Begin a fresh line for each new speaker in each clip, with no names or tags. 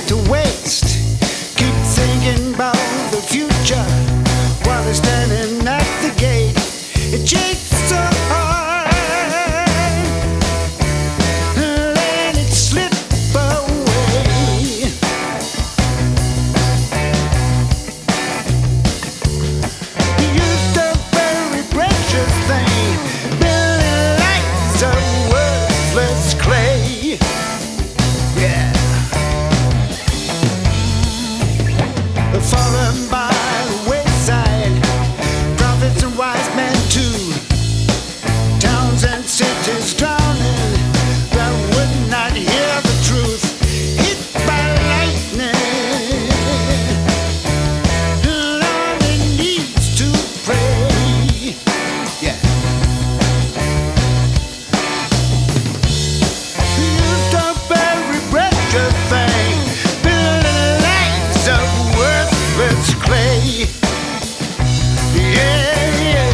to waste. Keep thinking about the future while they're standing at the gate. It shakes so hard, let it slip away. You used a very precious thing, building lights of worthless clay. Yeah. Fallen by the wayside, prophets and wise men too. Towns and cities drowning that would not hear the truth. Hit by lightning, Lord, it needs to pray. Yeah. Used a very precious thing, building lights of worthless clay. Yeah, yeah.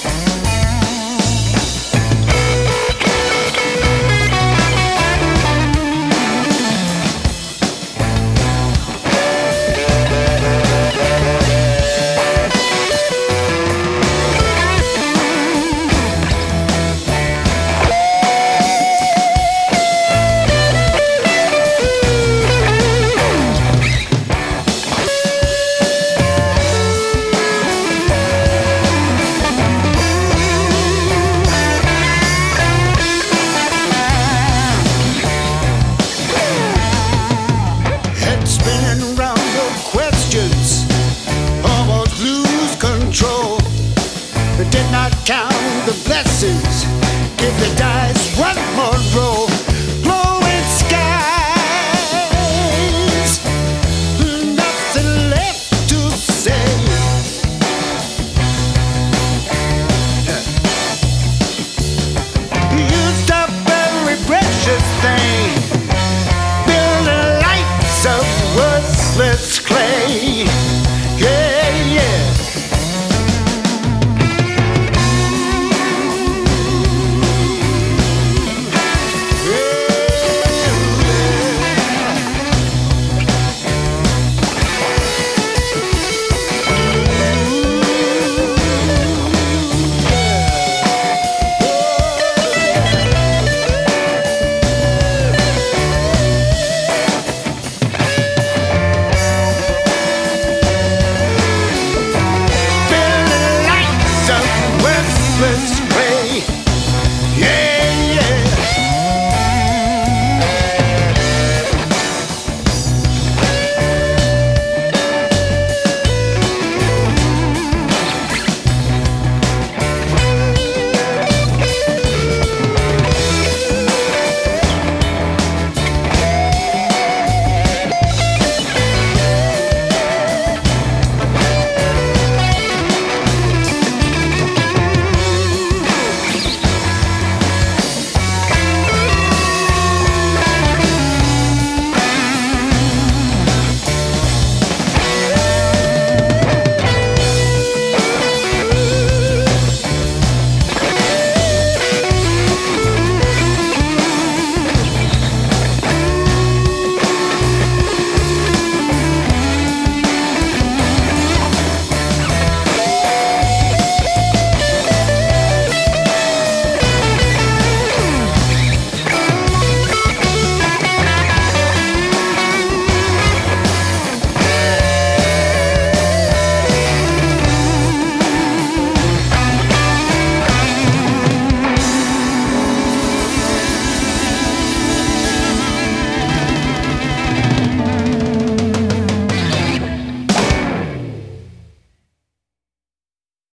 Head spinning round your questions, almost lose control. But did not count the blessings, give the dice one more roll.